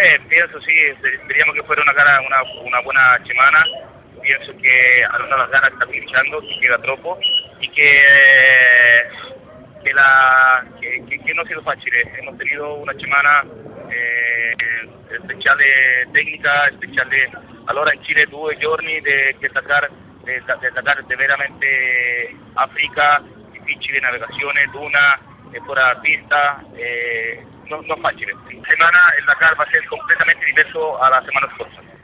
Penso sì, speriamo che fuera una buona settimana. Pienso que ahora las ganas están pinchando, que queda troppo y que no ha sido fácil. Hemos tenido una semana speciale tecnica, speciale. Allora in Cile 2 giorni di Dakar veramente Africa, difficile navigazione, duna, fuera pista, no fácil. La semana el Dakar va a ser completamente diverso a la semana scorsa.